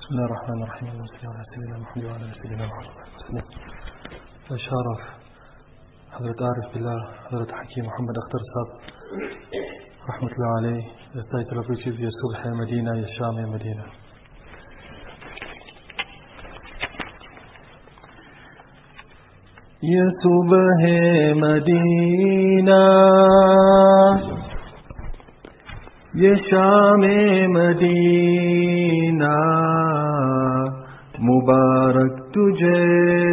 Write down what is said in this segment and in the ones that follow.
بسم الله الرحمن الرحيم. اللهم صل على سيدنا محمد وعلى ال سيدنا محمد. شرف حضرت عارف بالله حضرت حكيم محمد اختر صاحب رحمة الله عليه. يستاهل تلفزيون يا صبح يا مدينة يا شام يا مدينة. يا صبح مدينة یہ شام مدینہ مبارک تجھے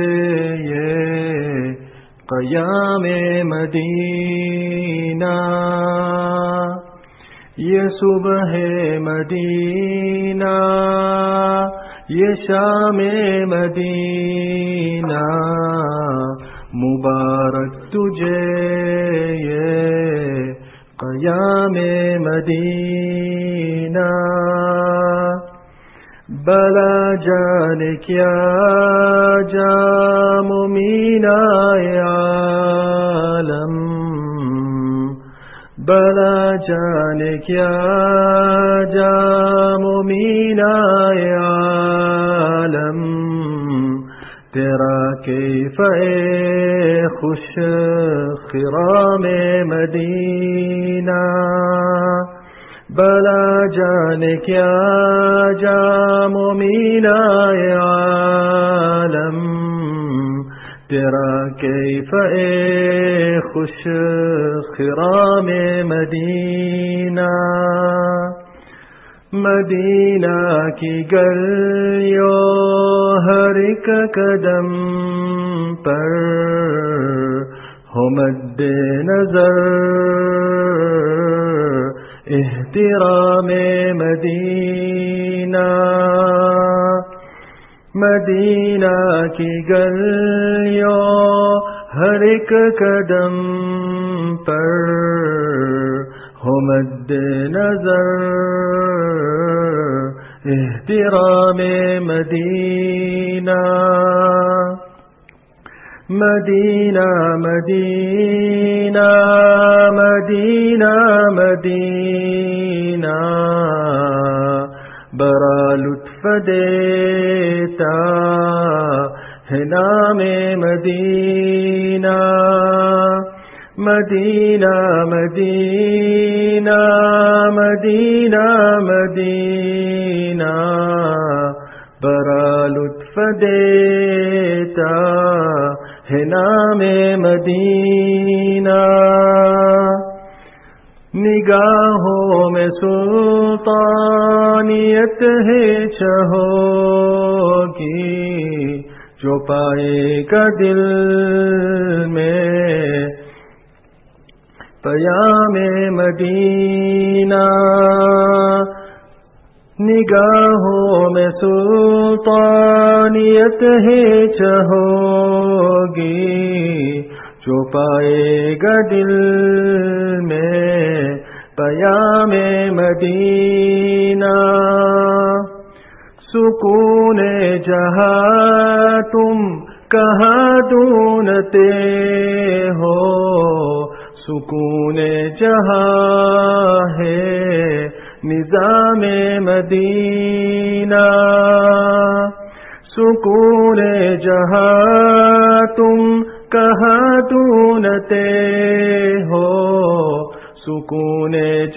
یہ قیام مدینہ یہ صبح مدینہ یہ شام مدینہ مبارک تجھے یہ قیام مدینہ بلا جان کیا جام مینا عالم بلا جان کیا جام مینا عالم تیرا کیف خوش خرام مدینہ بلا جان کیا جام مینا عالم تیرا کیف خوش خرام مدینہ مدینہ کی گلیوں ہر ایک قدم پر ہو مد نظر احترام مدینہ مدینہ کی گلیوں ہر ایک قدم پر ہو مد نظر احترام مدینہ مدینہ مدینہ مدینہ مدینہ بڑا لطف دیتا ہے نام مدینہ مدینہ مدینہ مدینہ مدینہ بڑا لطف دیتا ہے نام مدینہ نگاہوں میں سلطانیت ہے چہوگی جو پائے گا دل میں پیام مدینہ نگاہوں میں سلطانیت ہے چہوگی جو پائے گا دل میں پیام مدینہ سکون جہاں تم کہاں ڈھونڈتے ہو سکون جہاں ہے نظام مدینہ سکون جہاں تم کہاں ڈھونڈتے ہو سکون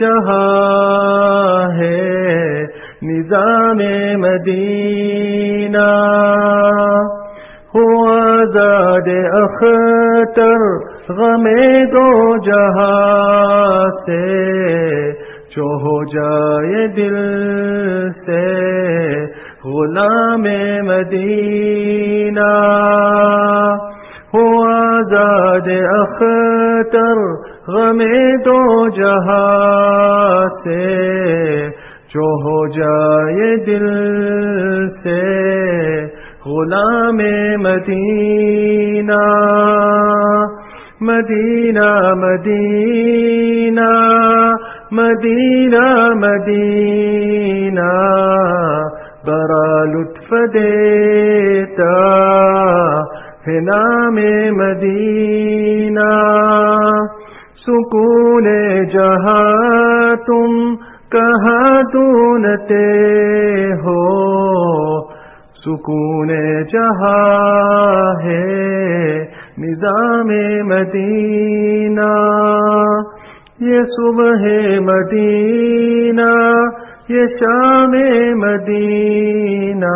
جہاں ہے نظام مدینہ ہو آزاد اختر غم دو جہاں سے جو ہو جائے دل سے غلام مدینہ ہو آزاد اختر غم دو جہاں سے جو ہو جائے دل سے غلام مدینہ مدینہ مدینہ مدینہ مدینہ بڑا لطف دیتا ہے نام مدینہ سکون جہاں تم کہاں ڈھونڈتے ہو सुकून जहां है निज़ाम मदीना, ये सुबह मदीना, ये शाम मदीना,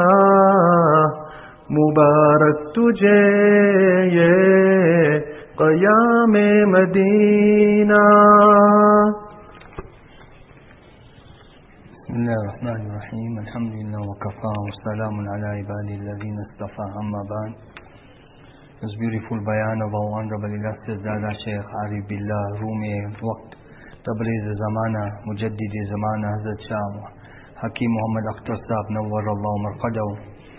मुबारक तुझे ये क़याम Medina. Bismillahirrahmanirrahim. Alhamdulillah wa kafa wa salamun ala ibadi alladhina istafa, amma ba'd. This beautiful bayan of our honorable illustrious Dada Shaykh Arif Billah Rumi Waqt Tabriz Zamana Mujaddid Zamana Hazrat Shah Hakim Muhammad Akhtar Sahab Nawwar Allah Marqadahu.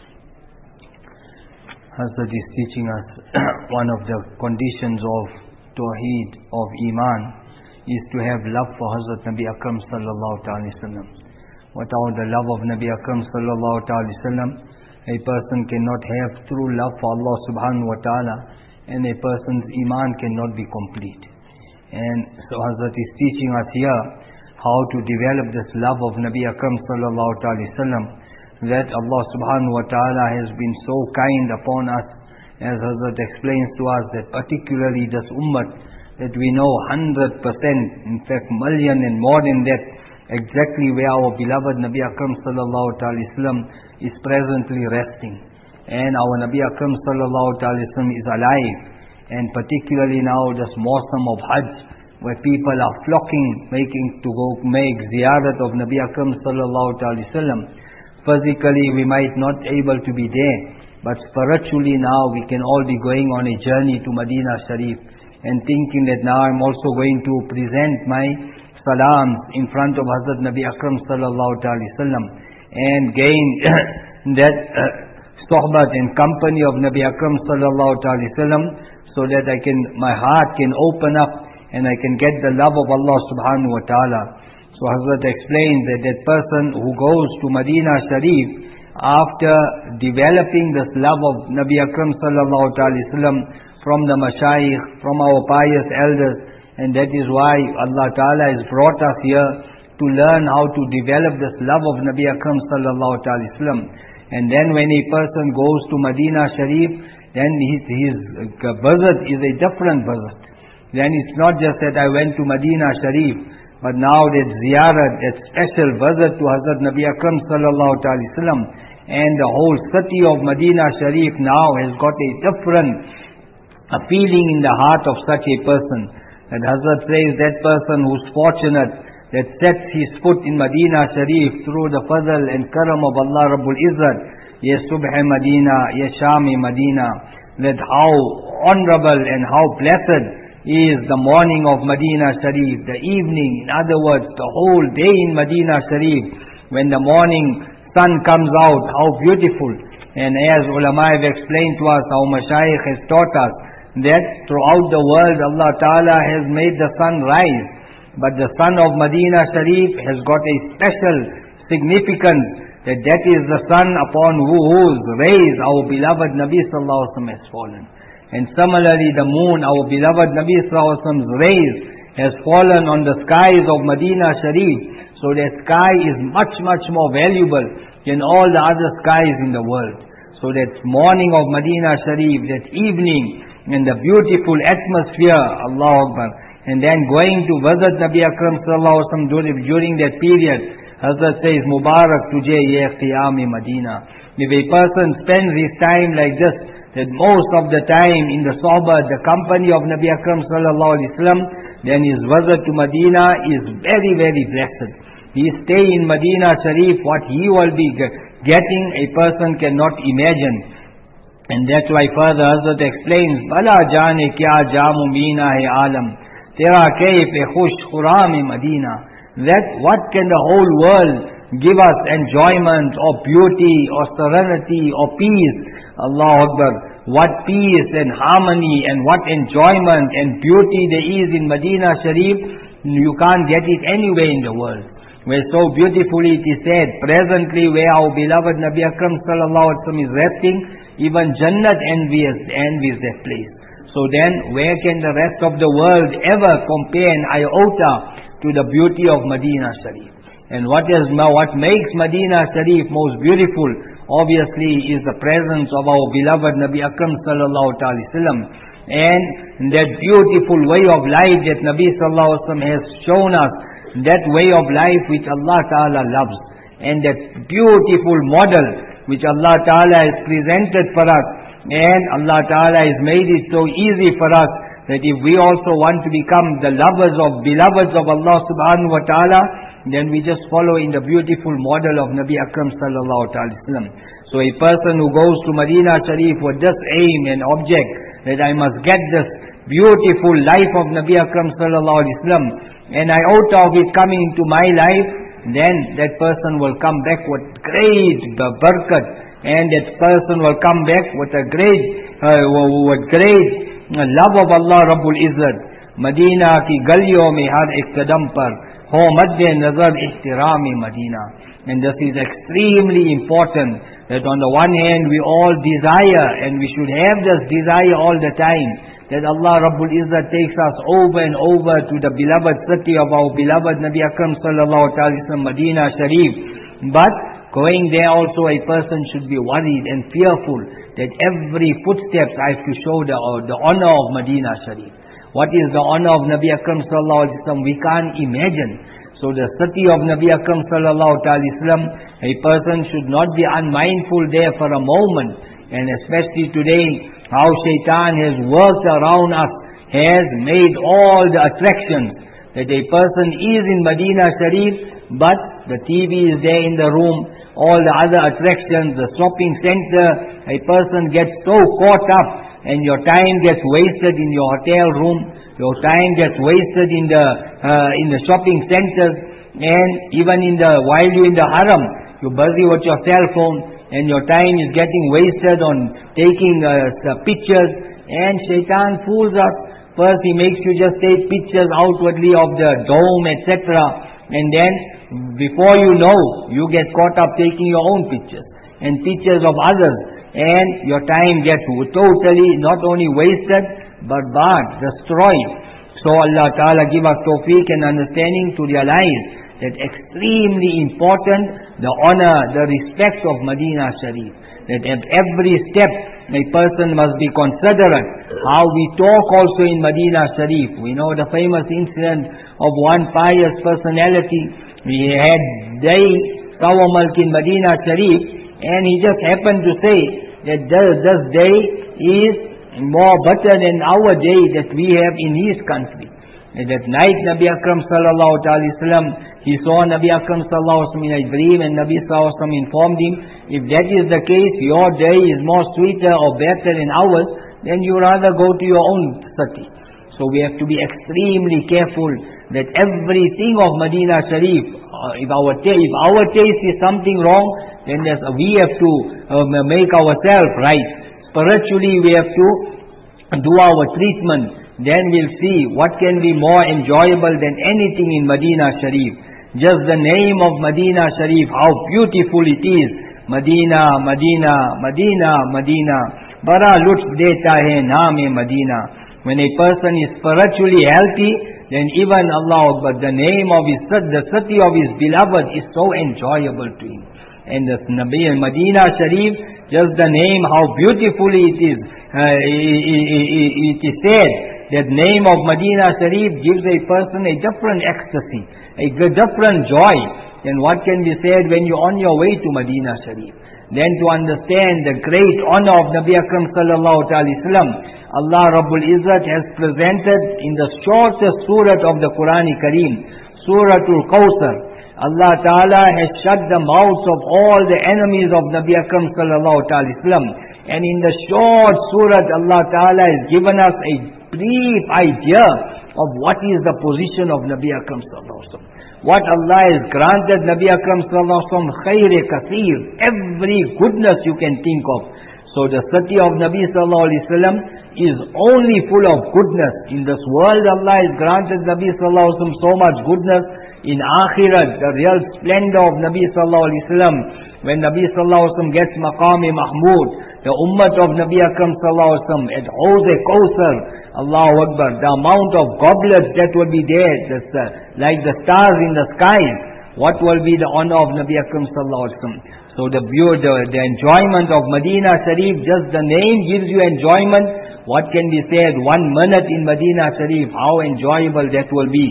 Hazrat is teaching us one of the conditions of Tawheed, of Iman, is to have love for Hazrat Nabi Akram sallallahu ta'ala wasallam. Without the love of Nabi Akram sallallahu ta'ala wasallam, a person cannot have true love for Allah subhanahu wa ta'ala, and a person's Iman cannot be complete. And so Hazrat is teaching us here how to develop this love of Nabi Akram sallallahu ta'ala wasallam, that Allah subhanahu wa ta'ala has been so kind upon us, as Hazrat explains to us, that particularly this ummah, that we know 100%, in fact million and more than that, exactly where our beloved Nabi Akram sallallahu ta'ala wasallam is presently resting. And our Nabi Akram sallallahu ta'ala wasallam is alive. And particularly now this Mawsam of Hajj, where people are flocking, making to go make ziyarat of Nabi Akram sallallahu ta'ala wasallam. Physically we might not able to be there, but spiritually now we can all be going on a journey to Medina Sharif, and thinking that now I'm also going to present my salams in front of Hazrat Nabi Akram sallallahu ta'ala wasallam, and gain that sohbat and company of Nabi Akram sallallahu ta'ala wasallam, so that my heart can open up and I can get the love of Allah subhanahu wa ta'ala. So Hazrat explains that that person who goes to Medina Sharif after developing this love of Nabi Akram sallallahu ta'ala wasallam from the mashayikh, from our pious elders, and that is why Allah Ta'ala has brought us here to learn how to develop this love of Nabi Akram sallallahu ta'ala wasallam. And then when a person goes to Medina Sharif, then his visit is a different visit. Then it's not just that I went to Medina Sharif, but now that ziyarat, that special visit to Hazrat Nabi Akram sallallahu ta'ala wasallam, and the whole city of Medina Sharif now has got a different feeling in the heart of such a person. And Hazrat says that person who's fortunate, that sets his foot in Medina Sharif through the fadl and karam of Allah Rabbul Izzat, ya subh Medina, ya sham Medina, that how honorable and how blessed is the morning of Medina Sharif, the evening, in other words, the whole day in Medina Sharif, when the morning sun comes out, how beautiful. And as ulama have explained to us, our mashayikh has taught us, that throughout the world Allah Ta'ala has made the sun rise, but the sun of Medina Sharif has got a special significance, that is the sun upon whose rays our beloved Nabi Sallallahu Alaihi Wasallam has fallen. And similarly the moon, our beloved Nabi Sallallahu Alaihi Wasallam's rays has fallen on the skies of Medina Sharif, so that sky is much, much more valuable than all the other skies in the world. So that morning of Medina Sharif, that evening, and the beautiful atmosphere, Allahu Akbar, and then going to visit Nabi Akram sallallahu alaihi wasallam during that period, Hazrat says, Mubarak tujhe ye qiyam Medina. If a person spends his time like this, that most of the time in the sohbah, the company of Nabi Akram sallallahu alaihi wasallam, then his visit to Medina is very, very blessed. His stay in Medina Sharif, what he will be getting, a person cannot imagine. And that's why further Hazrat explains, Bala jaane kya jamu meena hai alam, tera kaif e khush khuram Medina. That what can the whole world give us enjoyment or beauty or serenity or peace? Allahu Akbar. What peace and harmony and what enjoyment and beauty there is in Medina Sharif, you can't get it anywhere in the world. Where so beautifully it is said, presently where our beloved Nabi Akram sallallahu alaihi wasallam is resting, even Jannat envies that place. So then, where can the rest of the world ever compare an iota to the beauty of Medina Sharif? And what makes Medina Sharif most beautiful obviously is the presence of our beloved Nabi Akram sallallahu alaihi wasallam, and that beautiful way of life that Nabi sallallahu alaihi wasallam has shown us, that way of life which Allah Ta'ala loves, and that beautiful model which Allah Ta'ala has presented for us, and Allah Ta'ala has made it so easy for us that if we also want to become the beloveds of Allah Subhanahu wa Ta'ala, then we just follow in the beautiful model of Nabi Akram sallallahu alaihi wasallam. So a person who goes to Medina Sharif with just aim and object that I must get this beautiful life of Nabi Akram sallallahu alaihi wasallam, and I out of it coming into my life, then that person will come back with great barakat, and that person will come back with a great love of Allah Rabbul Izzat. Medina ki galiyon mein har ek qadam par ho madde nazar ihtirami Medina. And this is extremely important, that on the one hand we all desire, and we should have this desire all the time, that Allah Rabbul Izzat takes us over and over to the beloved city of our beloved Nabi Akram sallallahu alaihi wasallam, Medina Sharif. But going there also a person should be worried and fearful that every footsteps I have to show the honor of Medina Sharif. What is the honor of Nabi Akram sallallahu alaihi wasallam? We can't imagine. So the city of Nabi Akram sallallahu alaihi wasallam, a person should not be unmindful there for a moment. And especially today, how Shaitan has worked around us, has made all the attractions, that a person is in Medina Sharif, but the TV is there in the room, all the other attractions, the shopping center, a person gets so caught up, and your time gets wasted in your hotel room, your time gets wasted in the shopping centers, and even while you're in the haram, you're busy with your cell phone, and your time is getting wasted on taking pictures, and Shaitan fools us. First he makes you just take pictures outwardly of the dome, etc. And then before you know, you get caught up taking your own pictures and pictures of others, and your time gets totally not only wasted but destroyed. So Allah Ta'ala give us tawfiq and understanding to realize that extremely important, the honor, the respect of Medina Sharif. That at every step a person must be considerate. How we talk also in Medina Sharif. We know the famous incident of one pious personality. He had day Tawamalk in Medina Sharif, and he just happened to say that this day is more better than our day that we have in his country. And that night Nabi Akram sallallahu alaihi wasallam, he saw Nabi Akram sallallahu alaihi wasallam in a dream, and Nabi sallallahu alaihi wasallam informed him, if that is the case, your day is more sweeter or better than ours, then you rather go to your own city. So we have to be extremely careful that everything of Medina Sharif, if our taste is something wrong, then we have to make ourselves right. Spiritually we have to do our treatment. Then we'll see what can be more enjoyable than anything in Medina Sharif. Just the name of Medina Sharif, how beautiful it is. Medina, Medina, Medina, Medina. Bara lutf deta hai naam-e Medina. When a person is spiritually healthy, then even Allah Akbar, the name of the city of his beloved is so enjoyable to him. And the Medina Sharif, just the name, how beautifully it is. It is said that name of Medina Sharif gives a person a different ecstasy, a different joy than what can be said when you're on your way to Medina Sharif. Then to understand the great honor of Nabi Akram sallallahu alaihi wasallam, Allah Rabbul Izzat has presented in the shortest surah of the Quran Kareem, Suratul Kawthar. Allah Ta'ala has shut the mouths of all the enemies of Nabi Akram sallallahu alaihi wasallam. And in the short surah, Allah Ta'ala has given us a brief idea of what is the position of Nabi Akram sallallahu alaihi wasallam. What Allah has granted Nabi Akram sallallahu alaihi wasallam, khayr kaseer, every goodness you can think of. So the city of Nabi sallallahu alaihi wasallam is only full of goodness. In this world Allah has granted Nabi sallallahu alaihi wasallam so much goodness. In Akhirat, the real splendor of Nabi sallallahu alaihi wasallam, when Nabi sallallahu alaihi wasallam gets Maqam-e-Mahmud, the ummah of Nabi Akram sallallahu alaihi wasallam at Hawz-e-Kawthar, Allahu Akbar, the amount of goblets that will be there, like the stars in the skies. what will be the honor of Nabi Akram sallallahu alaihi wasallam? So the enjoyment of Medina Sharif, just the name gives you enjoyment. What can be said? 1 minute in Medina Sharif, how enjoyable that will be.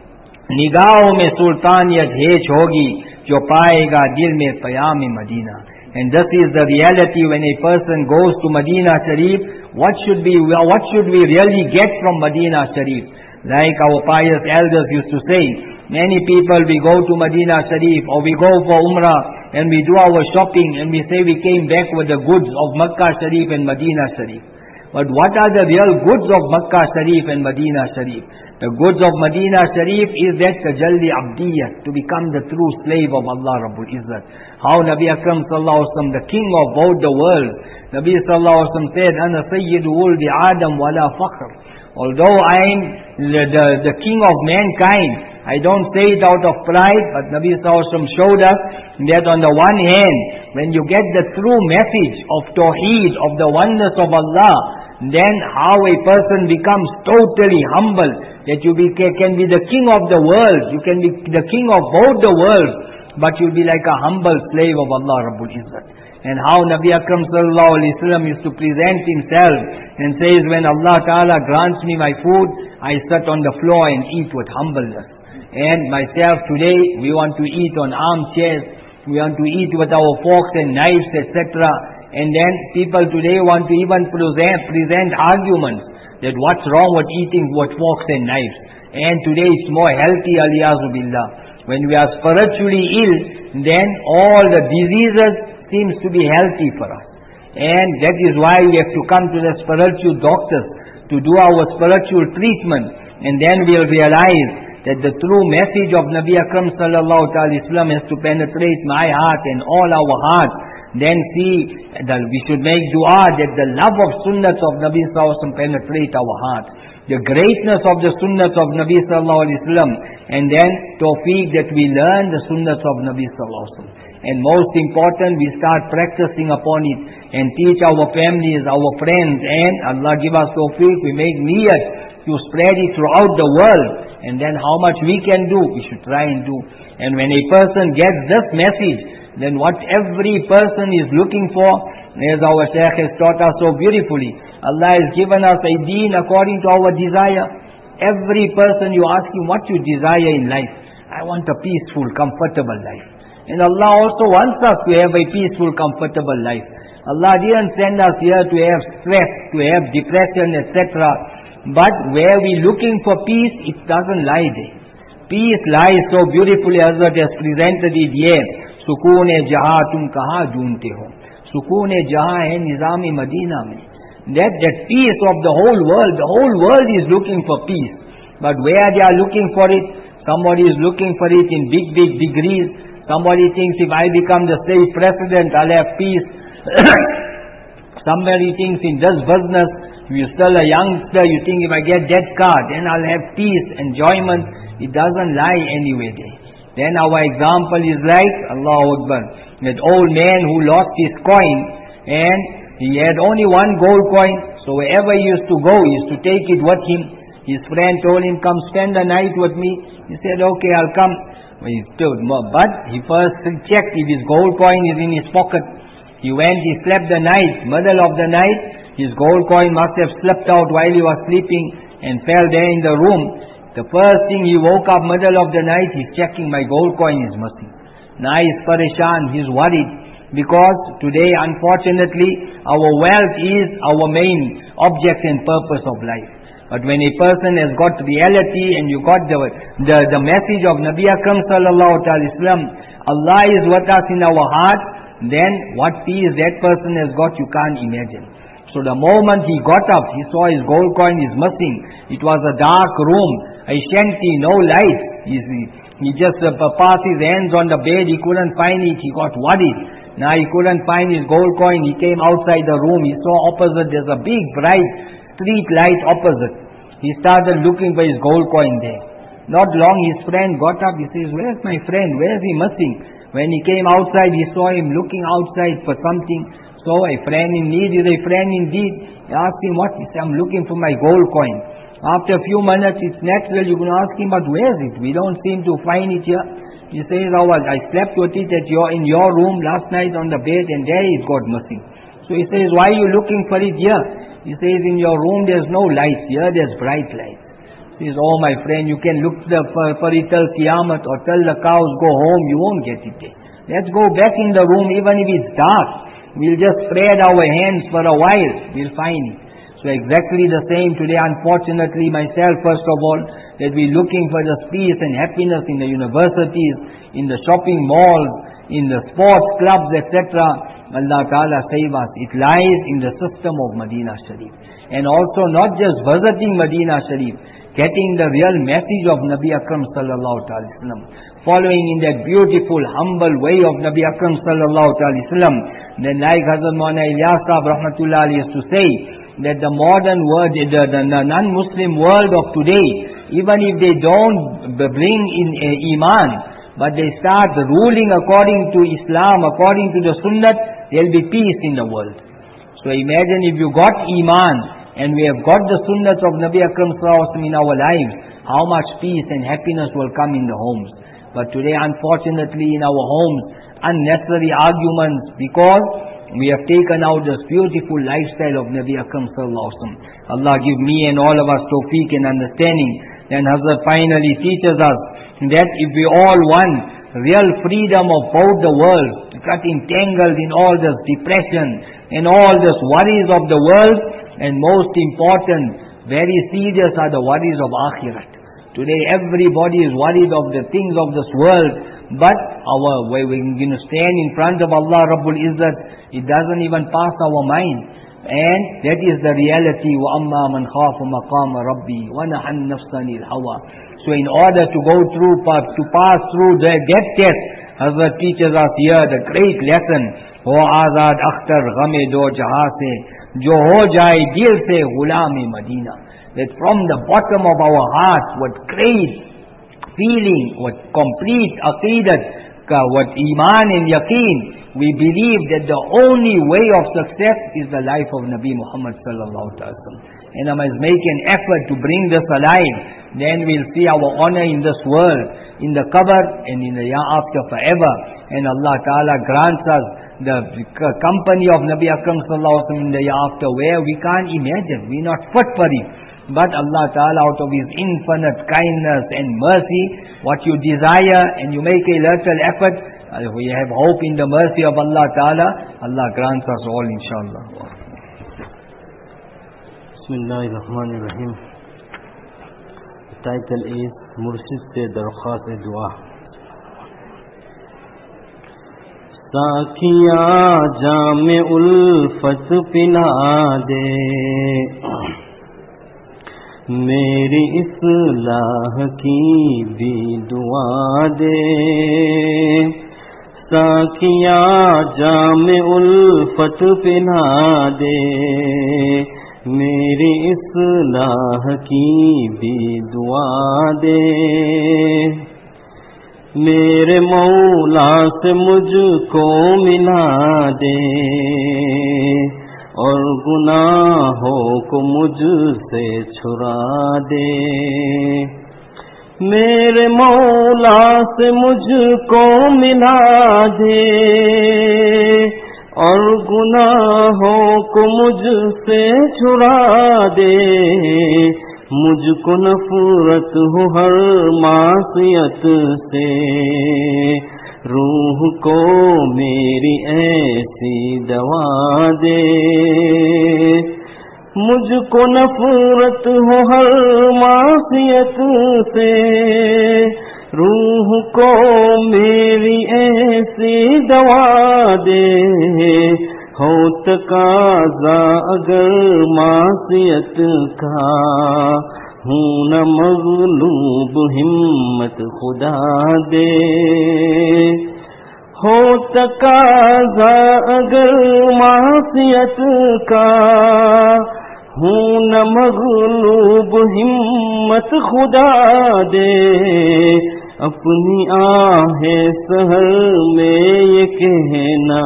Nigahoं में सुल्तानियत हेच होगी जो पाएगा दिल में क़याम Medina. And this is the reality when a person goes to Medina Sharif. What should we really get from Medina Sharif? Like our pious elders used to say, many people, we go to Medina Sharif or we go for Umrah and we do our shopping and we say we came back with the goods of Makkah Sharif and Medina Sharif. But what are the real goods of Makkah Sharif and Medina Sharif? The goods of Medina Sharif is that tajalli abdiyat, to become the true slave of Allah Rabbul Izzat. How Nabi Akram sallallahu alaihi wasallam, the king of both the worlds, Nabi sallallahu alaihi wasallam said, Ana sayyidu wuldi Adam wala fakhr. Although I am the king of mankind, I don't say it out of pride, but Nabi sallallahu alaihi wasallam showed us that on the one hand, when you get the true message of Tawheed, of the oneness of Allah, then how a person becomes totally humble, that you can be the king of the world, you can be the king of both the worlds, but you'll be like a humble slave of Allah Rabbul Izzat. And how Nabi Akram sallallahu alaihi wasallam used to present himself and says, when Allah Ta'ala grants me my food, I sit on the floor and eat with humbleness. And myself today, we want to eat on armchairs, we want to eat with our forks and knives, etc. And then people today want to even present arguments that what's wrong with eating with forks and knives. And today it's more healthy, aliyazu billah. When we are spiritually ill, then all the diseases seems to be healthy for us. And that is why we have to come to the spiritual doctors to do our spiritual treatment. And then we'll realize that the true message of Nabi Akram sallallahu alaihi wasallam has to penetrate my heart and all our hearts. Then see that we should make dua that the love of sunnahs of Nabi sallallahu alaihi wasallam penetrate our heart. The greatness of the sunnahs of Nabi sallallahu alaihi wasallam, and then tawfiq that we learn the sunnahs of Nabi sallallahu alaihi wasallam. And most important, we start practicing upon it and teach our families, our friends, and Allah give us tawfiq, we make niyat to spread it throughout the world. And then how much we can do, we should try and do. And when a person gets this message, then what every person is looking for, as our Shaykh has taught us so beautifully, Allah has given us a deen according to our desire. Every person you ask him, what you desire in life? I want a peaceful, comfortable life. And Allah also wants us to have a peaceful, comfortable life. Allah didn't send us here to have stress, to have depression, etc. But where we're looking for peace, it doesn't lie there. Peace lies so beautifully, Hazrat has presented it here. Sukoon-e-jahan tum kahan joonte ho. Sukoon-e-jahan hai nizam-e Madina mein. That peace of the whole world is looking for peace. But where they are looking for it, somebody is looking for it in big degrees. Somebody thinks if I become the state president, I'll have peace. Somebody thinks in this business, if you're still a youngster, you think if I get that car, then I'll have peace, enjoyment. It doesn't lie anywhere there. Then our example is like, Allahu Akbar, that old man who lost his coin and he had only one gold coin. So wherever he used to go, he used to take it with him. His friend told him, come spend the night with me. He said, okay, I'll come. But he first checked if his gold coin is in his pocket. He went, he slept the night, middle of the night, his gold coin must have slipped out while he was sleeping and fell there in the room. The first thing he woke up middle of the night, he's checking my gold coin is missing. Now he's pareshan, he's worried. Because today, unfortunately, our wealth is our main object and purpose of life. But when a person has got reality and you got the message of Nabi Akram sallallahu alaihi wasallam, Allah is with us in our heart, then what peace that person has got, you can't imagine. So the moment he got up, he saw his gold coin is missing. It was a dark room, a shanty, no light. He just passed his hands on the bed, he couldn't find it, he got worried. Now he couldn't find his gold coin, he came outside the room, he saw opposite, there's a big bright street light opposite. He started looking for his gold coin there. Not long his friend got up, he says, where's my friend, where is he missing? When he came outside, he saw him looking outside for something. So a friend in need is a friend indeed. He asked him what? He said, I'm looking for my gold coin. After a few minutes, it's natural, you're going to ask him, but where is it? We don't seem to find it here. He says, I slept with it in your room last night on the bed, and there it got missing. So he says, why are you looking for it here? He says, in your room there's no light. Here there's bright light. He says, oh my friend, you can look for it till Qiyamah or till the cows go home, you won't get it there. Let's go back in the room, even if it's dark. We'll just spread our hands for a while, we'll find it. So exactly the same today, unfortunately, myself first of all, that we're looking for the peace and happiness in the universities, in the shopping malls, in the sports clubs, etc. Allah Ta'ala save us. It lies in the system of Medina Sharif. And also not just visiting Medina Sharif, getting the real message of Nabi Akram Sallallahu Alaihi Wasallam, following in that beautiful, humble way of Nabi Akram Sallallahu Alaihi Wasallam. Then like Hazrat Maulana Ilyas Sahab Rahmatullah Ali used to say, that the modern world, the non-Muslim world of today, even if they don't bring in Iman, but they start ruling according to Islam, according to the Sunnah, there will be peace in the world. So imagine if you got Iman, and we have got the Sunnah of Nabi Akram Sallallahu Alaihi Wasallam in our lives, how much peace and happiness will come in the homes. But today, unfortunately, in our homes, unnecessary arguments, because we have taken out this beautiful lifestyle of Nabi Akram Sallallahu Alaihi Wasallam. Allah give me and all of us tawfiq and understanding. Then Hazrat finally teaches us that if we all want real freedom of both the world, got entangled in all this depression and all this worries of the world, and most important, very serious are the worries of Akhirat. Today everybody is worried of the things of this world, but when we're going to stand in front of Allah Rabbul Izzat, it doesn't even pass our mind. And that is the reality. وَأَمَّا مَنْ خَافَ مَقَامَ رَبِّي وَنَهَى النَّفْسَ عَنِ الْهَوَى. So in order to go through, to pass through that test, Hazrat teaches us here the great lesson. Ho azad akhtar ghame do jahan se, jo ho jaye dil se ghulam-e Madina. That from the bottom of our hearts, what great feeling, what complete aqidat, what iman and yaqeen, we believe that the only way of success is the life of Nabi Muhammad sallallahu alaihi wasallam. And I must make an effort to bring this alive. Then we'll see our honor in this world, in the qabr and in the year after forever. And Allah Ta'ala grants us the company of Nabi Akram sallallahu alaihi wasallam in the year after, where we can't imagine, we're not fit for it. But Allah Ta'ala, out of His infinite kindness and mercy, what you desire and you make a little effort, we have hope in the mercy of Allah Ta'ala. Allah grants us all, inshallah. Bismillahirrahmanirrahim. The title is Murshid Se Darkhast Dua. Sakiya Jame Ulfat Pila De, मेरी इस्लाह की भी दुआ दे. साकिया जामे उल्फत पिला दे, मेरी इस्लाह की भी दुआ दे. मेरे मौला से मुझको मिला दे, और गुनाहों को मुझसे छुड़ा दे. मेरे मौला से मुझको मिला दे, और गुनाहों को मुझसे छुड़ा दे. मुझको नफरत हो हर मासियत से, रूह को मेरी ऐसी दवा दे. मुझको नफरत हो हर मासियत से, रूह को मेरी ऐसी दवा दे. हो तकाज़ा अगर मासियत का, हूँ न मग़लूब हिम्मत खुदा दे. हो तकाज़ा अगर मासियत का, हूँ न मग़लूब हिम्मत खुदा दे. अपनी आहे सहर में ये कहना,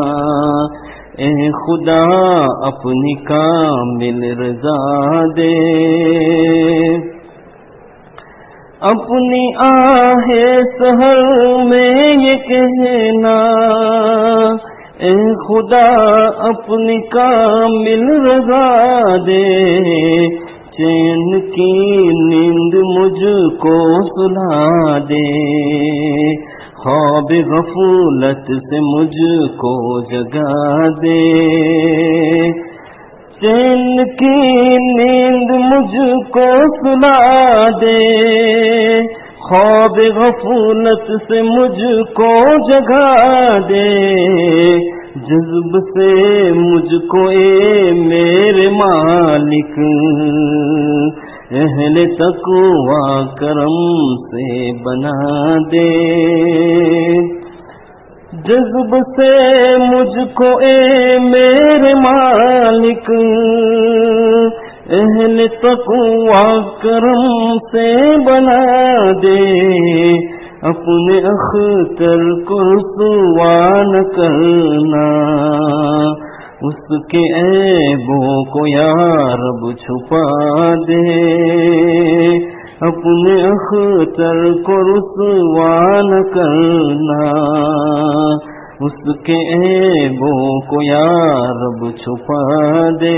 ए खुदा अपनी कामिल रज़ा दे. اپنی آہ سحر میں یہ کہنا اے خدا اپنی کامل رضا دے، چین کی نیند مجھ کو سلا دے، خواب غفلت سے مجھ کو جگا دے، چین کی نیند مجھ کو سلا دے، خواب غفلت سے مجھ کو جگا دے، جذب سے مجھ کو اے میرے مالک اہل تقوی کرم سے بنا دے، جذب سے مجھ کو اے میرے مالک اہل تقوی کرم سے بنا دے، اپنے اختر کو رسوا نہ کرنا، اس کے عیبوں کو یا رب چھپا دے، اپنے اختر کو رسوا نہ کرنا، اس کے عیبوں کو یا رب چھپا دے،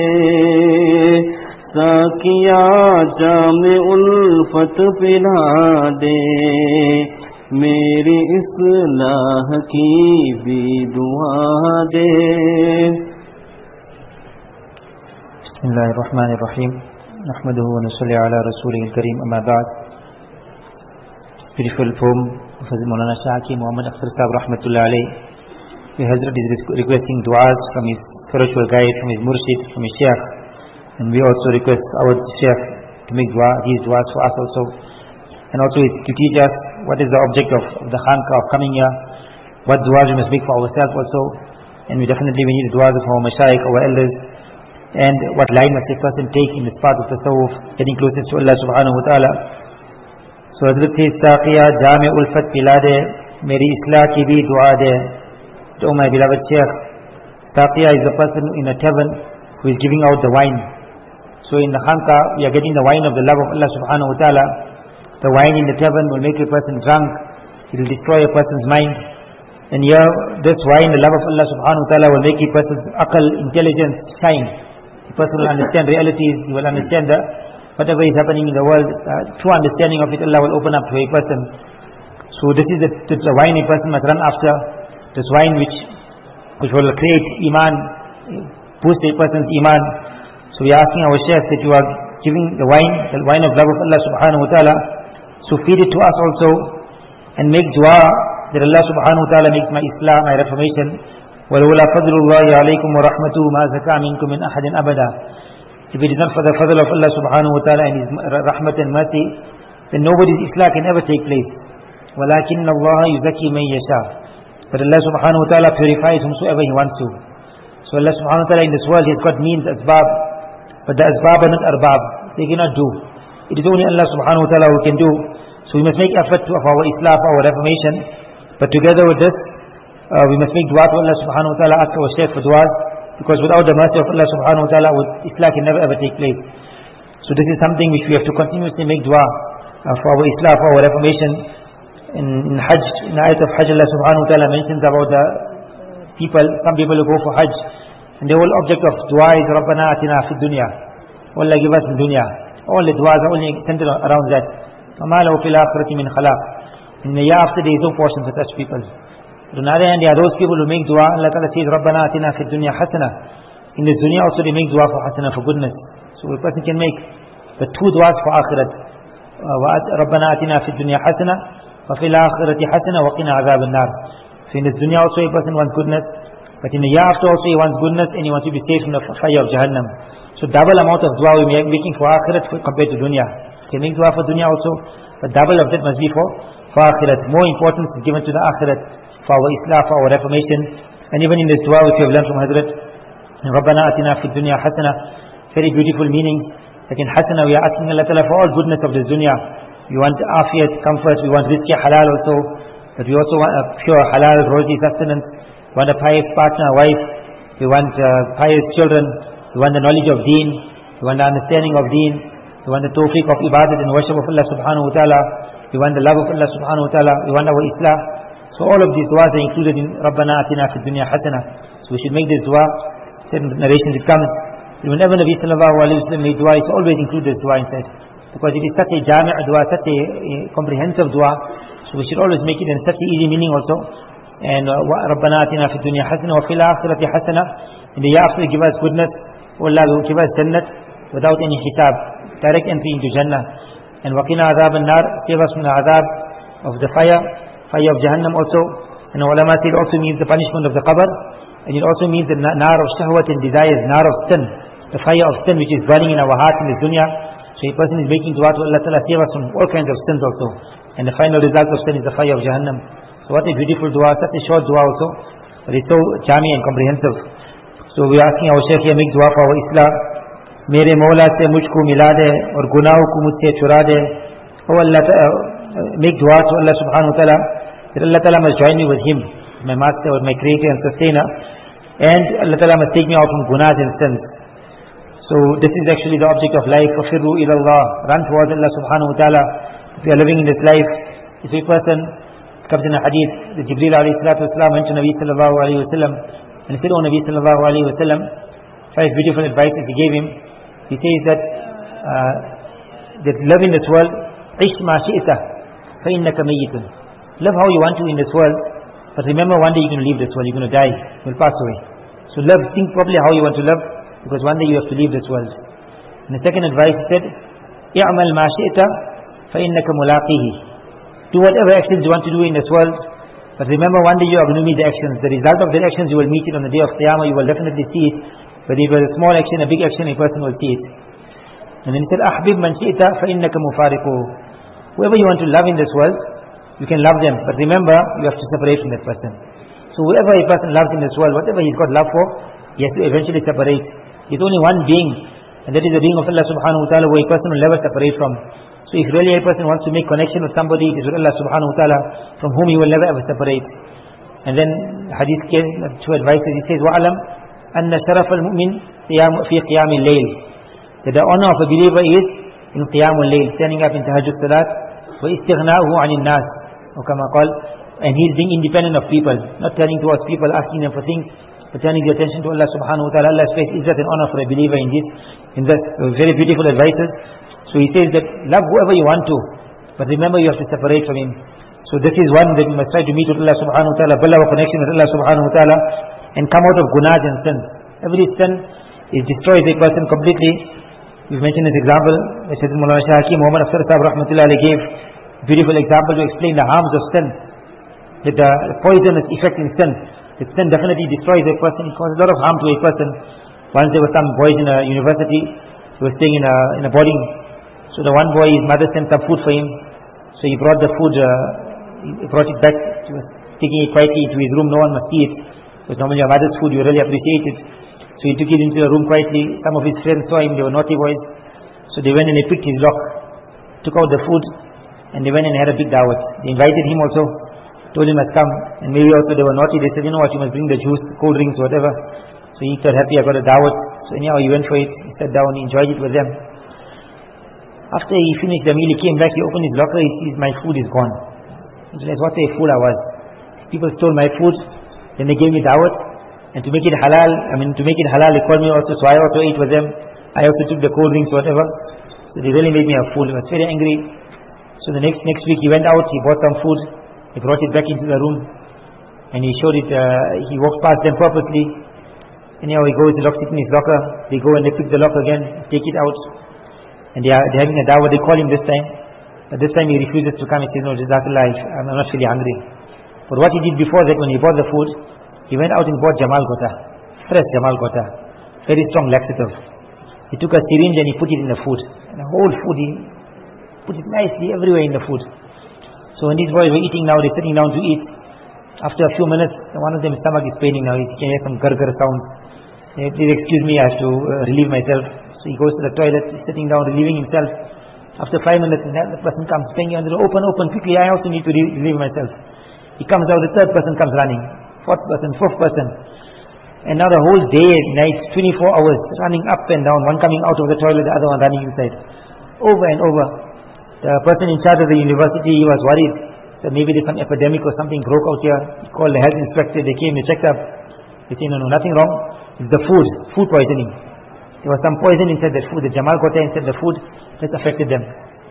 ساقیا جام الفت پلا دے، میری اصلاح کی بھی دعا دے۔ بسم اللہ الرحمن الرحیم، نحمده ونصلی علی رسولہ الکریم، اما بعد۔ Beautiful poem of Hazrat Maulana Shah Hakeem Muhammad Akhtar Sahib Rahmatullah Alayh. The Hazrat is requesting du'as from his spiritual guide, from his murshid, from his sheikh, and we also request our sheikh to make dua, these du'as for us also, and also to teach us what is the object of the khanqah of coming here, what du'as we must make for ourselves also, and we definitely need du'as of our mashayikh, our elders, and what line must a person take in this path of tasawwuf, getting closer to Allah subhanahu wa ta'ala. So Hazrat says, Taqiya Jami Ulfat pila de, meri islah ki bhi dua de. So my beloved Sheikh, Taqiya is the person in a tavern who is giving out the wine. So in the khanqah, we are getting the wine of the love of Allah subhanahu wa ta'ala. The wine in the tavern will make a person drunk, it will destroy a person's mind. And here, this wine, the love of Allah subhanahu wa ta'ala, will make a person's aql, intelligence shine. The person will understand realities, he will understand whatever is happening in the world, true understanding of it, Allah will open up to a person. So this is the wine a person must run after, this wine which will create iman, boost a person's iman. So we are asking our Shaykh that you are giving the wine of love of Allah subhanahu wa ta'ala, so feed it to us also, and make dua that Allah subhanahu wa ta'ala makes my Islam, my reformation. وَلَوْلَا فَضْلُ اللَّهِ عَلَيْكُمْ وَرَحْمَتُهُ مَا زَكَى مِنْكُمْ مِنْ أَحَدٍ أَبَدًا. If it is not for the fadl of Allah subhanahu wa ta'ala and His rahmat and mercy, then nobody's Islah can ever take place. وَلَكِنَّ اللَّهَ يُزَكِّي مَنْ يَشَاءُ. But Allah subhanahu wa ta'ala purifies whomsoever He wants to. So Allah subhanahu wa ta'ala in this world, He has got means, asbab, but the asbab are not arbab. They cannot do. It is only Allah subhanahu wa ta'ala who can do. So we must make effort of our Islah, our reformation. But together with this, we must make dua to Allah subhanahu wa ta'ala, ask our Shaykh for duas, because without the mercy of Allah subhanahu wa ta'ala, Islah can never ever take place. So this is something which we have to continuously make dua for our Islah, for our reformation. In Hajj, in the ayat of Hajj, Allah subhanahu wa ta'ala mentions about the people, some people who go for Hajj, and the whole object of dua is Rabbana atina fid dunya. Allah give us in dunya. All the duas are only centered around that. وَمَا لَهُ فِي الْآخِرَةِ مِنْ خَلَاقٍ. In the year after there is no portion for such people. But on the other hand, there are those people who make dua. Allah Ta'ala says, Rabbana atina fid dunya hasana. In this dunya also they make dua for hasana, for goodness. So a person can make the two duas for akhirat. Rabbana atina fid dunya hasana, wa fil akhirati hasana, wa qina azab an-nar. So in this dunya also a person wants goodness, but in the year after also he wants goodness and he wants to be safe from the fire of Jahannam. So double amount of dua we are making for akhirat compared to dunya. You can make dua for dunya also, but double of that must be for akhirat. More importance is given to the akhirat, for our Islah, for our reformation. And even in this dua which we have learned from Hazrat, Rabbana atina fid dunya hasana, very beautiful meaning. Like in hasana we are asking Allah Ta'ala for all goodness of this dunya. We want afiyat, comfort, we want rizqi halal also, but we also want a pure halal, rosy sustenance. We want a pious partner, wife. We want pious children. We want the knowledge of deen. We want the understanding of deen. We want the tawfiq of ibadat and worship of Allah subhanahu wa ta'ala. we want the love of Allah subhanahu wa ta'ala, we want our Islah. So all of these du'as are included in Rabbana Atina Fid Dunya Hasana. So we should make this dua. Certain narrations it comes. Whenever Nabi sallallahu alayhi wa sallam made dua, it always includes this dua inside. Because it is such a jami' dua, such a comprehensive dua. So we should always make it in such an easy meaning also. And Rabbana Atina Fid Dunya Hasana wa Fil Akhirati Hasana. In the year after, give us goodness. O Allah will give us Jannat without any hitab. Direct entry into Jannah. And waqina azab an-nar, save us from the azab of the fire of Jahannam also. And ulama say it also means the punishment of the qabr. And it also means the nar of shahwat and desires, nar of sin, the fire of sin which is burning in our hearts in this dunya. So a person is making dua to Allah Ta'ala, save us from all kinds of sins also. And the final result of sin is the fire of Jahannam. So what a beautiful dua, such a short dua also, but it's so charming and comprehensive. So we are asking our Shaykh here, make dua for our Islam. मेरे मौला से मुझको मिला दे और गुनाहों को मुझसे छुड़ा दे. Oh Allah, make dua to Allah subhanahu wa ta'ala that Allah ta'ala must join me with Him, my master or my creator and sustainer, and Allah ta'ala must take me out from gunas and sins. So this is actually the object of life. فَفِرُّوا إِلَى اللَّهِ, run towards Allah subhanahu wa ta'ala. If we are living in this life, if a person comes in a hadith that Jibreel alayhi salatu wasalam went to Nabi sallallahu alayhi wa sallam and said, "Oh Nabi sallallahu alayhi wa sallam, 5 beautiful advices he gave him." He says that live in this world, عِشْ مَا شِئْتَ فَإِنَّكَ مَيِّتٌ. Live how you want to in this world, but remember one day you're going to leave this world, you're going to die, you'll pass away. So live, think properly how you want to live, because one day you have to leave this world. And the second advice he said, اِعْمَلْ مَا شِئْتَ فَإِنَّكَ مُلَاقِيهِ. Do whatever actions you want to do in this world, but remember one day you are going to meet the actions. The result of the actions you will meet it on the day of Qiyamah, you will definitely see it. Whether it was a small action, a big action, a person will see it. And then he said, أَحْبِبْ مَنْ شِئْتَ فَإِنَّكَ مُفَارِقُهُ. Whoever you want to love in this world, you can love them. But remember, you have to separate from that person. So whoever a person loves in this world, whatever he's got love for, he has to eventually separate. There's only one being, and that is the being of Allah subhanahu wa ta'ala, where a person will never separate from. So if really a person wants to make connection with somebody, it is with Allah subhanahu wa ta'ala, from whom he will never ever separate. And then hadith came, 2 advices, he says, وَعَلَمْ أن شرف المؤمن في قيام الليل. That the honor of a believer is in قيام الليل, standing up in tahajjud salat, وإستغناؤه عن الناس, or كما قال, and he is being independent of people, not turning towards people, asking them for things, but turning the attention to Allah subhanahu wa ta'ala. Allah's face is that an honor for a believer in this very beautiful advices. So he says that love whoever you want to, but remember you have to separate from him. So this is one that we must try to meet with Allah subhanahu wa ta'ala, build our connection with Allah subhanahu wa ta'ala, and come out of gunas and sins. Every sin destroys a person completely. We've mentioned this example, Sayyid Maulana Shah Hakim Muhammad Akhtar Sahib Rahmatullah Alayhi gave a beautiful example to explain the harms of sin, that the poisonous effect in sin, that sin definitely destroys a person, it causes a lot of harm to a person. Once there were some boys in a university, they were staying in a boarding. So the one boy, his mother sent some food for him, so he brought the food, he brought it back, he was taking it quietly into his room, no one must see it. Because normally your mother's food, you really appreciate it. So he took it into the room quietly. Some of his friends saw him, they were naughty boys. So they went and they picked his lock, took out the food, and they went and had a big dawat. They invited him also, told him to come. And maybe also they were naughty, they said, you know what, you must bring the juice, cold drinks, whatever. So he felt happy, I got a dawat. So anyhow, he went for it, he sat down, he enjoyed it with them. After he finished the meal, he came back, he opened his locker, he sees my food is gone. He realized what a fool I was. People stole my food. Then they gave me dawat, and to make it halal, they called me also, so I also ate with them. I also took the cold drinks, whatever. So they really made me a fool. He was very angry. So the next week he went out, he bought some food, he brought it back into the room, and he showed it, he walked past them purposely. Anyhow, he goes, he locks it in his locker, they go and they pick the lock again, take it out, and they're having a dawat, they call him this time. But this time he refuses to come, he says, no, Jazakallah, I'm not really hungry. But what he did before that, when he bought the food, he went out and bought Jamal Gota, fresh Jamal Gota, very strong laxative. He took a syringe and he put it in the food. And the whole food, he put it nicely everywhere in the food. So when these boys were eating now, they're sitting down to eat. After a few minutes, one of them's stomach is paining now. He can hear some gur-gur sound. Please excuse me, I have to relieve myself. So he goes to the toilet, he's sitting down, relieving himself. After 5 minutes, the person comes, saying, open, quickly, I also need to relieve myself. He comes out, the 3rd person comes running, 4th person, 5th person. And now the whole day, night, 24 hours, running up and down, one coming out of the toilet, the other one running inside. Over and over. The person in charge of the university, he was worried that maybe there's some epidemic or something broke out here. He called the health inspector, they came, they checked up. They said, no, nothing wrong. It's the food poisoning. There was some poison inside the food. The Jamal got there inside the food, that affected them.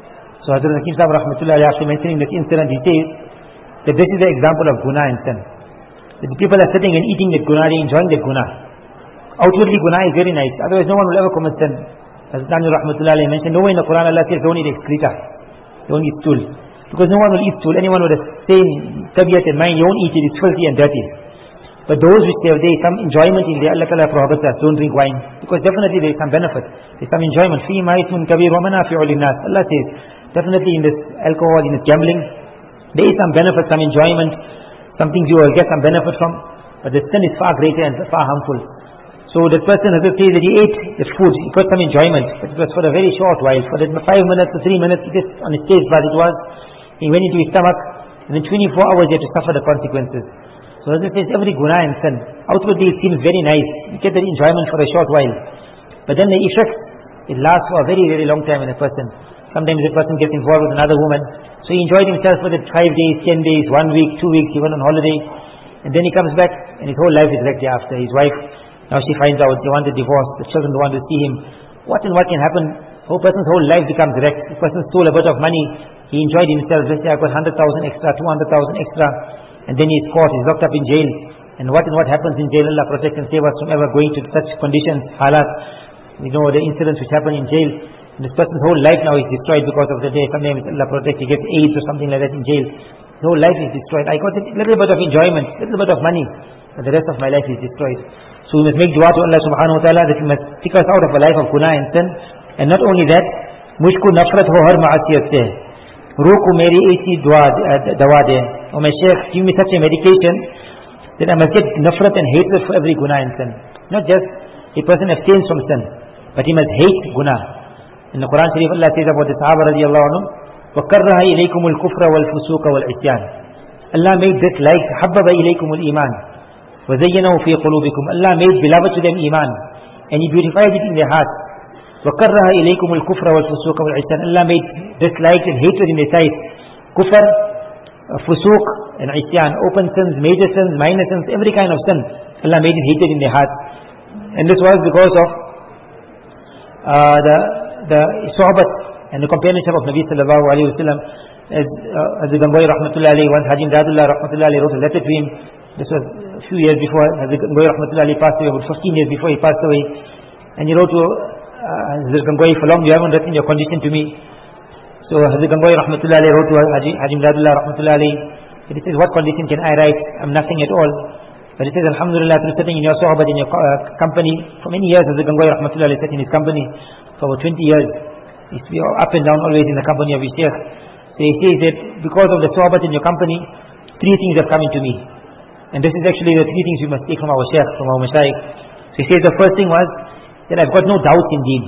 So Hazrat Hakim Sahib Rahmatullahi after mentioning this incident, he says that this is the example of guna and sin. That the people are sitting and eating that guna, they enjoying that guna. Outwardly guna is very nice, otherwise no one will ever commit sin. Hazrat Tanur Rahmatullahi mentioned, nowhere in the Quran Allah says don't eat excreta, don't eat stool. Because no one will eat stool. Anyone with the same tabiyat in mind, you won't eat it, it's filthy and dirty. But those which there is some enjoyment in there, Allah Ta'ala prohibits us, don't drink wine. Because definitely there is some benefit, there is some enjoyment. فِي مَا إِثْمٌ كَبِيرٌ وَمَنَافِعُ لِلنَّاسِ. Allah says, definitely in this alcohol, in this gambling, there is some benefit, some enjoyment, some things you will get some benefit from. But the sin is far greater and far harmful. So that person, as it says, that he ate the food, he got some enjoyment, but it was for a very short while. For that 5 minutes or 3 minutes, just on his taste bud it was, he went into his stomach, and in 24 hours he had to suffer the consequences. So as it says, every guna and sin, outwardly it seems very nice, you get that enjoyment for a short while. But then the effect, it lasts for a very, very long time in a person. Sometimes a person gets involved with another woman, so he enjoyed himself for that 5 days, 10 days, 1 week, 2 weeks, he went on holiday, and then he comes back, and his whole life is wrecked after. His wife, now she finds out, they want a divorce, the children don't want to see him. What and what can happen? The whole person's whole life becomes wrecked. The person stole a bit of money, he enjoyed himself, let's say I got 100,000 extra, 200,000 extra, and then he's caught, he's locked up in jail. And what happens in jail, Allah protect and save us from ever going to such conditions, halat. We know the incidents which happen in jail. And this person's whole life now is destroyed because of the day. Sometimes Allah protect, he gets AIDS or something like that in jail. His whole life is destroyed. I got a little bit of enjoyment, a little bit of money, but the rest of my life is destroyed. So we must make dua to Allah subhanahu wa ta'ala that He must take us out of a life of guna and sin. And not only that, mujhko nafrat ho har ma'asiyat se. Ruh ko meri aisi dawa de. Oh my Shaykh, give me such a medication that I must get nafrat and hatred for every guna and sin. Not just a person abstains from sin, but he must hate guna. In the Quran Sharif, Allah says about the Sahaba radiallahu anhum, وَكَرَّهَ إِلَيْكُمُ الْكُفْرَ وَالْفُسُوقَ وَالْعِسْيَانَ. Allah made this like حَبَّبَ إِلَيْكُمُ الْإِيمَانِ وَزَيَّنَهُ فِي قُلُوبِكُمْ. Allah made beloved to them iman, and He beautified it in their hearts. وَكَرَّهَ إِلَيْكُمُ الْكُفْرَ وَالْفُسُوقَ وَالْعِسْيَانَ. Allah made dislike and hatred in their sight. Kufr, fusuq and isyan, open sins, major sins, minor sins, every kind of sin, Allah made it hated in their hearts. And this was because of the sohbat and the companionship of Nabi sallallahu alayhi wa sallam. As the Gangohi rahmatullahi alayhi, once Haji Imdadullah rahmatullahi alayhi wrote a letter to him. This was a few years before Hazrat Gangohi rahmatullahi alayhi passed away, about 15 years before he passed away. And he wrote to Hazrat Gangohi, for long you haven't written your condition to me. So Hazrat Gangohi rahmatullahi alayhi wrote to Haji Imdadullah rahmatullahi alayhi. He says, what condition can I write? I'm nothing at all. But he says, Alhamdulillah, through sitting in your sohbat, in your company, for many years Hazrat Gangohi rahmatullahi alayhi sat in his company, for about 20 years. He used to be up and down always in the company of his Shaykh. So he says that because of the sohbat in your company, 3 things have come into me. And this is actually the 3 things we must take from our Shaykh, from our Mashaykh. So he says the first thing was that I've got no doubt in deen.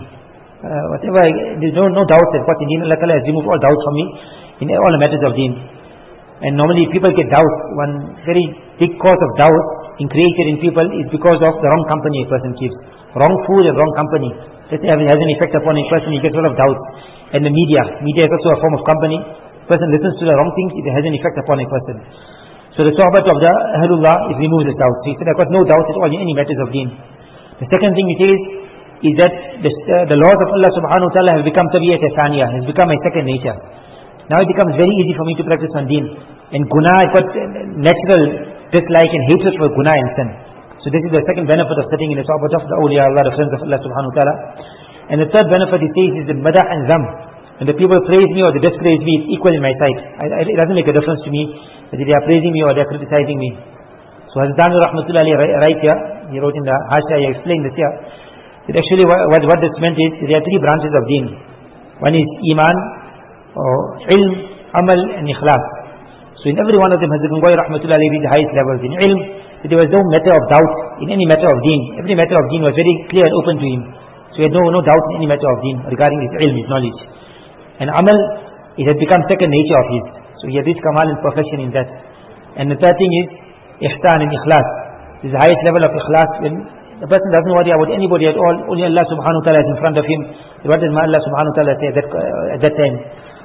There's no doubt that what in deen, Allah Ta'ala has removed all doubts from me in all the matters of deen. And normally people get doubt. One very big cause of doubt in created in people is because of the wrong company a person keeps. Wrong food and wrong company. It has an effect upon a person, he gets a lot of doubt. And the media is also a form of company. A person listens to the wrong things, it has an effect upon a person. So the sohbat of the Ahlullah, it removes this doubt. So he said, I've got no doubt at all in any matters of deen. The second thing he says is that the laws of Allah subhanahu wa ta'ala have become tabiyat thaniya, has become my second nature. Now it becomes very easy for me to practice on deen. And guna, I've got natural dislike and hatred for guna and sin. So this is the second benefit of sitting in the sohbat of the awliya Allah, the friends of Allah subhanahu wa ta'ala. And the third benefit he says is the madah and zam. When the people praise me or they dispraise me, it's equal in my sight. It doesn't make a difference to me whether they are praising me or they are criticizing me. So Hazrat Tanur rahmatullahi right here, he wrote in the Hashya, he explained this here, that actually what this meant is, there are 3 branches of deen. One is iman, or ilm, amal and ikhlas. So in every one of them, Hazrat Gangohi rahmatullahi reached the highest levels. In ilm, there was no matter of doubt in any matter of deen. Every matter of deen was very clear and open to him. So he had no doubt in any matter of deen regarding his ilm, his knowledge. And amal, it had become second nature of his. So he had reached kamal and perfection in that. And the third thing is ihsan and ikhlas. This is the highest level of ikhlas, when the person doesn't worry about anybody at all, only Allah subhanahu wa ta'ala is in front of him. What does Allah subhanahu wa ta'ala say at that time?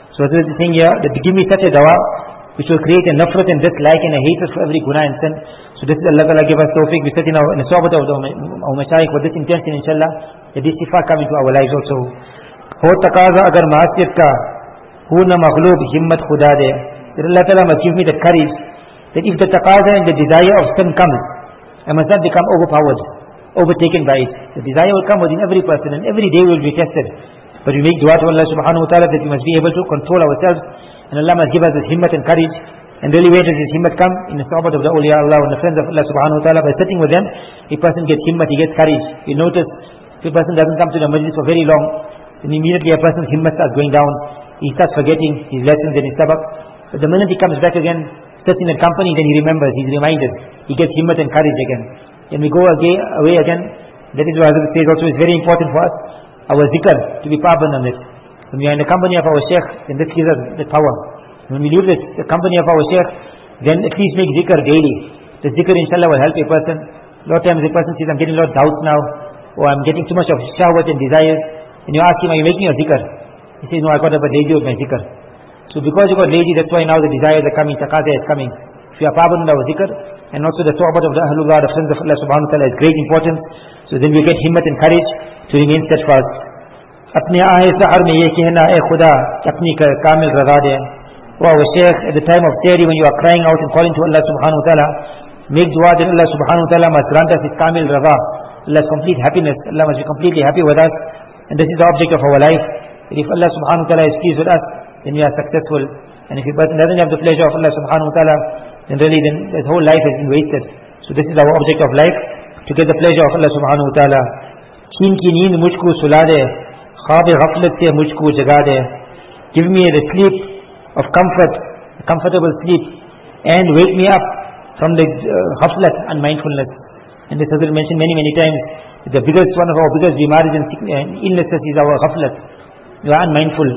So this is the thing here, that give me such a dua which will create a nafrat and dislike and a hatred for every guna and sin. So this is Allah Ta'ala give us tawfiq. We sit in the sohbat of our mashayikh with this intention, inshallah, that this sifa come into our lives also. Ho taqaza agar maasiyat ka hu na maghloob himmat khuda de. That Allah Ta'ala must give me the courage that if the taqaza and the desire of sin comes, I must not become overpowered, overtaken by it. The desire will come within every person and every day we will be tested. But we make dua to Allah subhanahu wa ta'ala that we must be able to control ourselves, and Allah must give us this himmat and courage. And really where does this himmat come? In the sohbat of the awliya Allah and the friends of Allah subhanahu wa ta'ala. By sitting with them, a person gets himmat, he gets courage. You notice, if a person doesn't come to the majlis for very long, then immediately a person's himmat starts going down. He starts forgetting his lessons and his sabak. But the minute he comes back again, sits in that company, then he remembers, he's reminded. He gets himmat and courage again. Then we go away again. That is why Hazrat says also it's very important for us, our zikr, to be paband on it. When we are in the company of our sheikh, then this gives us the power. When we leave the company of our sheikh, then at least make zikr daily. The zikr inshallah will help a person. A lot of times the person says, I'm getting a lot of doubts now, or I'm getting too much of shahwat and desires. And you ask him, are you making your zikr? He says, no, I got a bit lazy with my zikr. So because you got lazy, that's why now the desires are coming, taqaza is coming. If you are paband on our zikr, and also the sohbat of the Ahlullah, the friends of Allah subhanahu wa ta'ala is great importance. So then we get himmat and courage to remain steadfast. अपने आए सहर में ये कहना ए खुदा अपनी कामिल रज़ा दे. Wow, Shaykh, at the time of Tahri, when you are crying out and calling to Allah subhanahu wa ta'ala, make dua that Allah subhanahu wa ta'ala must grant us his kamil raza, Allah's complete happiness. Allah must be completely happy with us, and this is the object of our life. That if Allah subhanahu wa ta'ala is pleased with us, then we are successful. And if a person doesn't have the pleasure of Allah subhanahu wa ta'ala, then really his whole life has been wasted. So this is our object of life, to get the pleasure of Allah subhanahu wa ta'ala. Cheen ki neend mujhko sula de, khwaab-e ghaflat se mujhko jaga de. Give me the sleep of comfort, a comfortable sleep, and wake me up from the ghaflat and mindfulness. And this has been mentioned many times. The biggest one of our biggest bimaris and illnesses is our ghaflat. We are unmindful.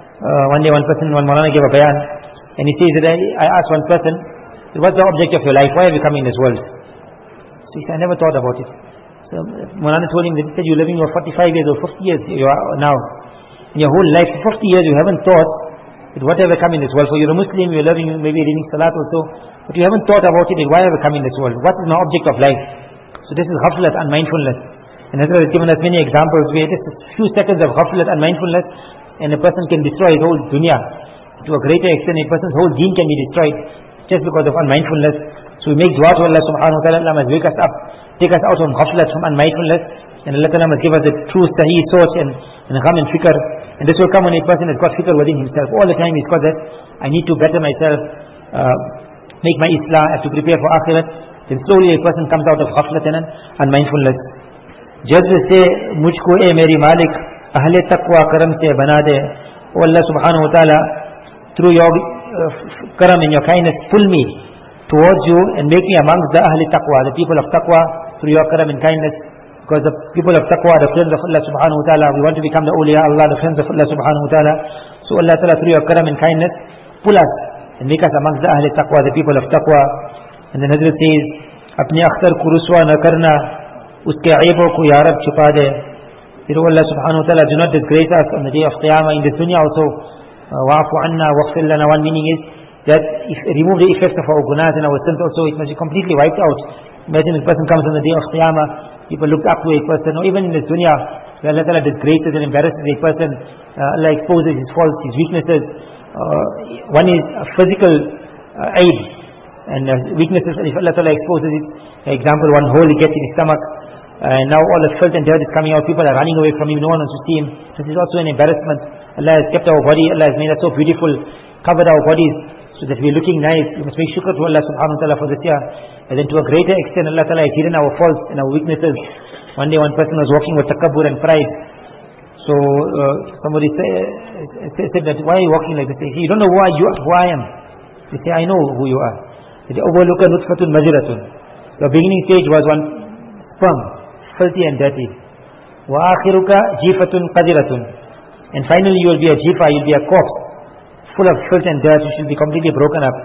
One day one Maulana gave a bayan, and he says that I asked one person, what's the object of your life? Why have you come in this world? So he said, I never thought about it. So Maulana told him that he said, you're living for 45 years or 50 years you are now. In your whole life, for 50 years you haven't thought that whatever come in this world. For you're a Muslim, you're loving, maybe reading salat also, but you haven't thought about it, why have you come in this world? What is my object of life? So this is ghaflat and mindfulness. And Hazrat has given us many examples where just a few seconds of ghaflat and mindfulness, and a person can destroy his whole dunya. To a greater extent, a person's whole deen can be destroyed just because of unmindfulness. So we make dua to Allah subhanahu wa ta'ala, Allah must wake us up, take us out from ghaflat, from unmindfulness, and Allah ta'ala must give us the true sahih source and gham and fikr. And this will come when a person has got fikr within himself. All the time he's got that, I need to better myself, make my islah, I have to prepare for akhirat. Then slowly a person comes out of ghaflat and unmindfulness. Jazz se mujhko e meri malik, ahle taqwa karam se bana de. Oh Allah subhanahu wa ta'ala, through your karam and your kindness, pull me towards you and make me amongst the ahli taqwa, the people of taqwa, through your karam and kindness. Because the people of taqwa are the friends of Allah subhanahu wa ta'ala. We want to become the awliya Allah, the friends of Allah subhanahu wa ta'ala. So Allah ta'ala, through your karam and kindness, pull us and make us amongst the ahli taqwa, the people of taqwa. And then Hazrat says, apne akhtar ko ruswa na karna, uske aibon ko ya Rab chupa de. Through Allah subhanahu wa ta'ala, do not disgrace us on the day of Qiyamah, in this dunya also. Wa'afu anna waghfir lana. One meaning is that if remove the effects of our gunas and our sins also, it must be completely wiped out. Imagine a person comes on the day of Qiyamah, people look up to a person, or even in this dunya, where Allah ta'ala disgraces and embarrasses a person, Allah exposes his faults, his weaknesses. One is physical aid, and weaknesses, if Allah ta'ala exposes it, for example, one hole he gets in his stomach, and now all the filth and dirt is coming out, people are running away from him, no one wants to see him. This is also an embarrassment. Allah has kept our body, Allah has made us so beautiful, covered our bodies, so that we are looking nice. We must make shukr to Allah subhanahu wa ta'ala for this year. And then to a greater extent, Allah ta'ala has hidden our faults and our weaknesses. One day one person was walking with takabbur and pride. So somebody said that, why are you walking like this? He said, you don't know who I am. They say, I know who you are. They say, overlook nutfatun majiratun. Your beginning stage was one sperm, filthy and dirty. Wa akhiruka jifatun qadiratun. And finally you will be a jifa, you will be a corpse, full of filth and dirt, you should be completely broken up.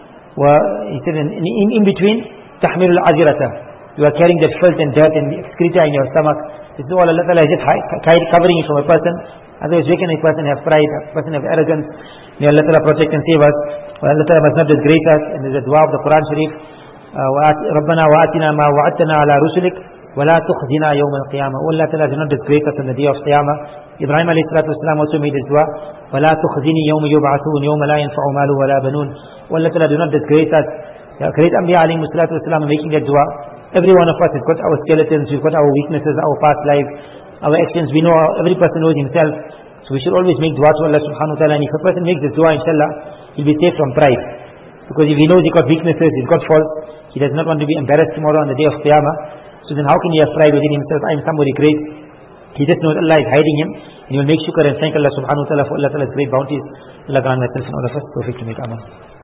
He said, in between, tahmilul azirata. You are carrying that filth and dirt and excreta in your stomach. This is all Allah Ta'ala is just covering it from a person. Otherwise, where can a person have pride, a person have arrogance? May Allah Ta'ala protect and save us. Allah Ta'ala must not disgrace us. And there's a dua of the Quran Sharif. رَبَّنَا وَآتِنَا مَا وَعَدْتَنَا عَلَى رُسُلِكَ وَلَا تُخْزِنَا يَوْمَ الْقِيَامَةِ. Allah Ta'ala do not disgrace us on the day of Qiyamah. Ibrahim alayhi salatu wasalam also made this dua. وَلَا تُخْزِنِي يَوْمَ يُبْعَثُونَ يَوْمَ لَا يَنْفَعُ مَالٌ وَلَا بَنُونَ. Allah Ta'ala do not disgrace us. Great Anbiya alayhi salatu wasalam are making that dua. Every one of us has got our skeletons, we've got our weaknesses, our past lives, our actions. We know, every person knows himself. So we should always make dua to Allah subhanahu wa ta'ala. And if a person makes this dua, inshallah, he'll be safe from pride. Because if he knows he's got weaknesses, he's got faults, he does not want to be embarrassed tomorrow on the day of Qiyamah. So then how can he have pride within himself? I am somebody great. He just knows Allah is hiding him. And he will make shukr and thank Allah subhanahu wa ta'ala for Allah ta'ala's great bounties. Allah grant myself and all of us perfect to make amal.